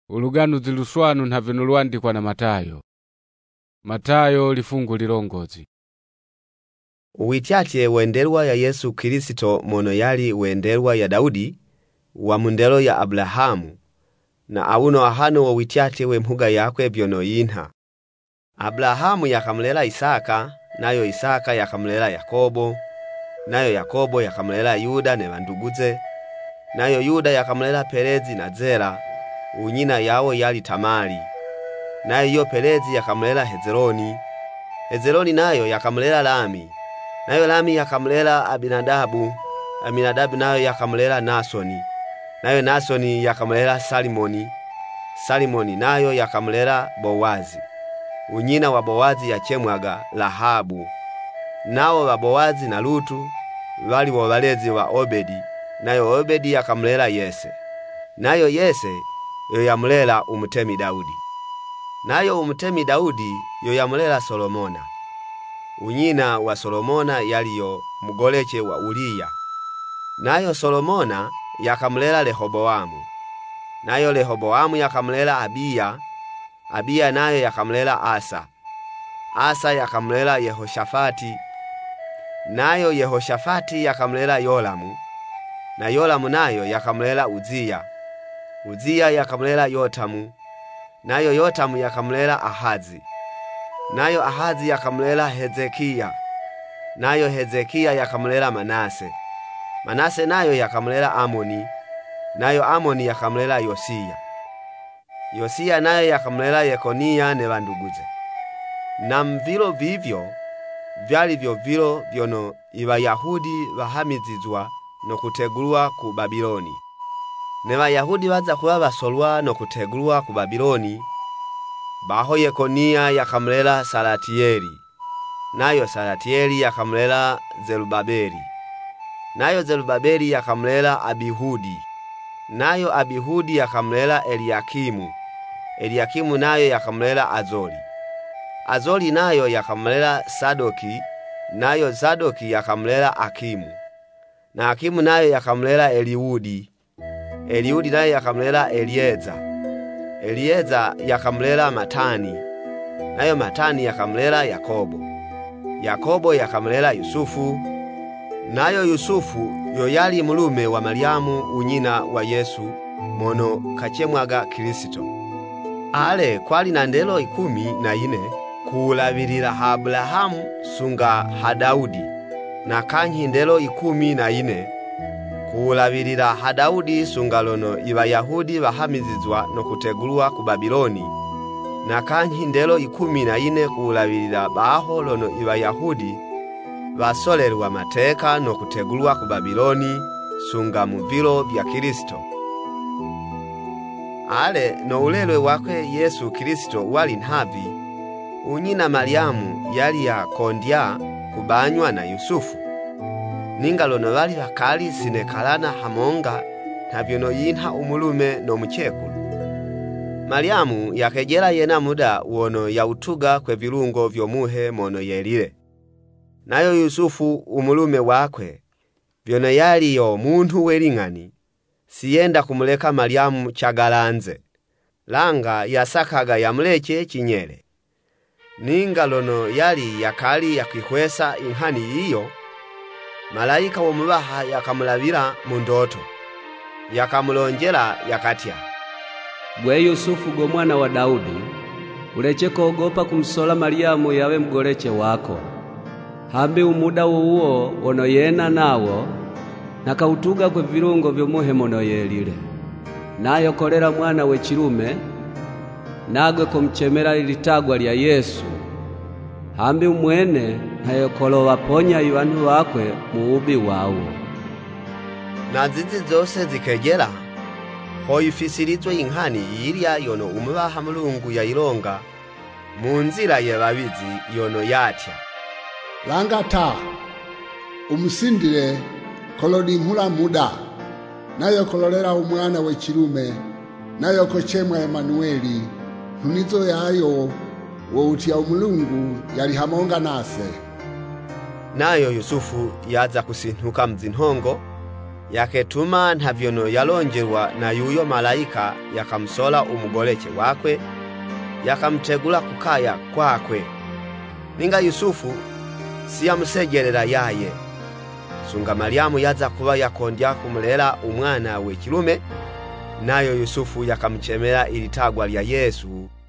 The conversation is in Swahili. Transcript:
Uluganuzi luswanu nhavino lwandikwa na Matayo. Matayo lifungu lilongozi. Uwityatye wendelwa ya Yesu Kristo mono yali wendelwa ya Daudi wa mundelo ya Abrahamu na awuno ahano wowityatye wemhuga yakwe byono yinha. Abrahamu yakamlela Isaka, nayo Isaka yakamlela Yakobo, nayo Yakobo yakamlela Yuda ne banduguze, nayo Yuda yakamlela Perezi na Zera, unyina yawo yali Tamari, nayo yo Perezi yakamlela Hezroni, Hezroni nayo yakamlela Lami, nayo Lami yakamlela Aminadabu, Aminadabu nayo yakamlela Nasoni, nayo Nasoni yakamlela Salimoni, Salimoni nayo yakamlela Bowazi, unyina wa Bowazi yachemwaga Lahabu. Nao wa Bowazi na Lutu wali walezi wa Obedi, nayo Obedi yakamlela Yese, nayo Yese yo yamlela umutemi Daudi, nayo umutemi Daudi yo yamlela Solomona. Unyina wa Solomona yaliyo mugoleche wa Uriya, nayo Solomona yakamlela Rehoboamu, nayo Rehoboamu yakamlela Abiya, Abiya nayo yakamlela Asa, Asa yakamlela Yehoshafati, nayo Yehoshafati yakamlela Yolamu, na Yolamu nayo yakamlela Uziya, Uziya yakamlela Yotamu, nayo Yotamu yakamlela Ahazi, nayo Ahazi yakamlela Hezekiya, nayo Hezekiya yakamlela Manase, Manase nayo yakamlela Amoni, nayo Amoni yakamlela Yosiya, Yosiya nayo yakamlela Yekonia ne banduguze. Na mvilo vivyo vyali vyo vilo vyono Abayahudi bahamizizwa no kutegulwa ku Babiloni. Ne Bayahudi baza kuba basolwa no kutegulwa ku Babiloni, baho Yekonia yakamlela Salatieli, nayo Salatieli yakamlela Zerubabeli, nayo Zerubabeli yakamlela Abihudi, nayo Abihudi yakamlela Eliakimu, Eliakimu nayo yakamlela Azori, Azori nayo yakamlela Sadoki, nayo Sadoki yakamlela Akimu, na Akimu nayo yakamlela Eliudi, Eliudi nayo yakamlela Elieza, Elieza yakamlela Matani, nayo Matani yakamlela Yakobo, Yakobo yakamlela Yusufu, nayo Yusufu yo yali mulume wa Mariamu unyina wa Yesu mono kachemwaga Kristo. Ale kwali na ndelo 14 kuulabirira ha Abrahamu sunga ha Daudi, na kanyi ndelo 14 kuulabirira ha Daudi sunga lono Abayahudi bahamizizwa no kutegulwa ku Babiloni, na kanyi ndelo 14 kuulabirira baho lono Abayahudi basolerwa mateka no kutegulwa ku Babiloni sunga mu vilo vya Kristo. Ale no ulelwe wakwe Yesu Kristo wali nhavi, unyina Mariamu yali ya kondya kubanywa na Yusufu, ninga lono bali bakali sinekalana hamonga ntabyono yinha umulume no muchekulu. Mariamu yakejela yena muda wono yautuga kwe virungo vyomuhe mono yelile, nayo Yusufu umulume wakwe vyono yali yo muntu weling'ani siyenda kumuleka Mariamu chagalanze, langa yasakaga yamuleche chinyele. Ninga lono yali yakali yakikwesa inhani iyo, malaika womubaha yakamulabira mu ndoto, yakamulonjela yakatya, "Gwe Yusufu go mwana wa Daudi, uleche kogopa kumsola Mariamu yawe mgoleche wako. Hambi umuda uwo wono yena nawo nakautuga kwe virungo vyomuhe mono yelile. Nayo kolera mwana we chilume, nagwe kumchemera litagwa lya Yesu. Hambi umwene nayo kolowa ponya iwantu wakwe muubi wawo." Na zizi zose zikejela hoifisirizwe inhani yirya yono umubaha Mulungu yayilonga mu nzira ye babizi yono yatya, "Langata umusindire kolodi mpula muda, nayo kololera umwana we chilume, nayo kochemwa Emanueli, hunizo yayo woutia umulungu yali hamonga nase." Nayo Yusufu yaza kusintuka mzinhongo, yaketuma nta vyono yalonjerwa na yuyo malayika yakamsola umugolece wakwe, yakamtegula kukaya kwakwe. Ninga Yusufu siyamusegerera yaye. Sunga Mariamu yaza kuba yakondya kumulela umwana we kilume, nayo Yusufu yakamchemera ilitagwa lya Yesu.